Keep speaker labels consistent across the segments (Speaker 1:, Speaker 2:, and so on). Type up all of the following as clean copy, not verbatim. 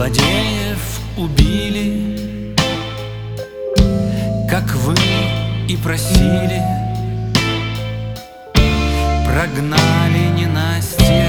Speaker 1: Злодеев убили, как вы и просили, прогнали ненастье.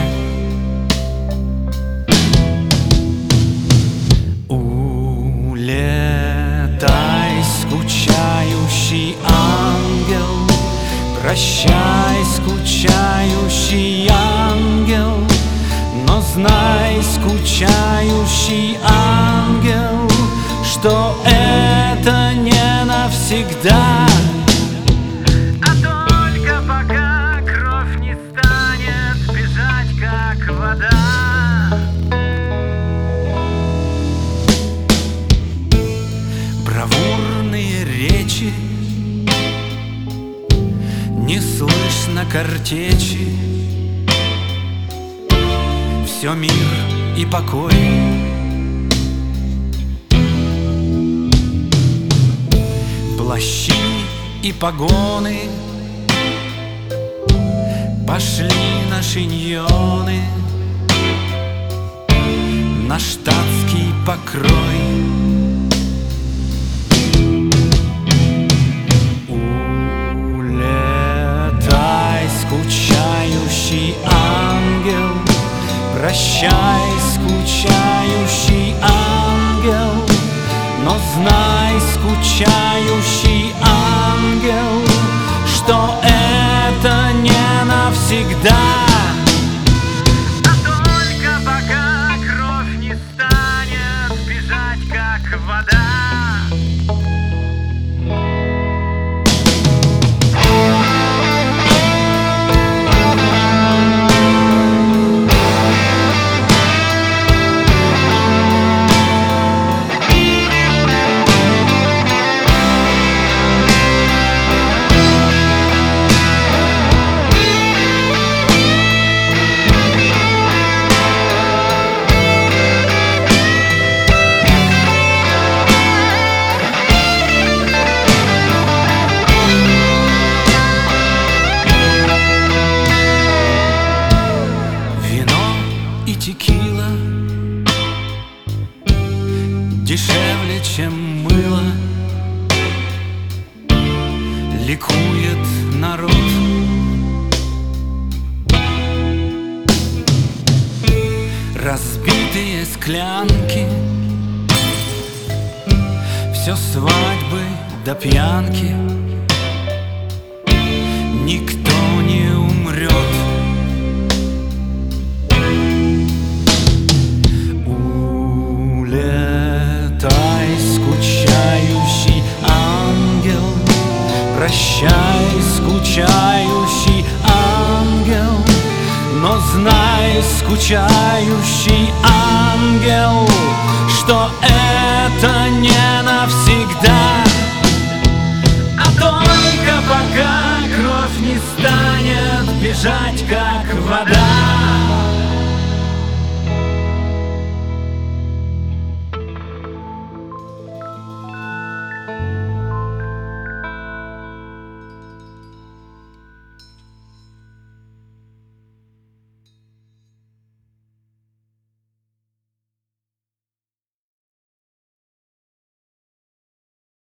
Speaker 1: Улетай, скучающий ангел, прощай, скучающий ангел, но знай, скучающий ангел, что это не навсегда,
Speaker 2: а только пока кровь не станет бежать, как вода.
Speaker 1: Бравурные речи, не слышно картечи, все мир и покой. Плащи и погоны пошли на шиньоны, на штатский покрой. Улетай, скучающий ангел, прощай, скучающий ангел, но знай, скучающий ангел, что это не навсегда,
Speaker 2: а только пока кровь не станет бежать, как вода.
Speaker 1: Текила дешевле, чем мыло, ликует народ. Разбитые склянки, все свадьбы до пьянки, никто не умрет. Скучающий ангел, прощай, скучающий ангел, но знай, скучающий ангел, что это не навсегда.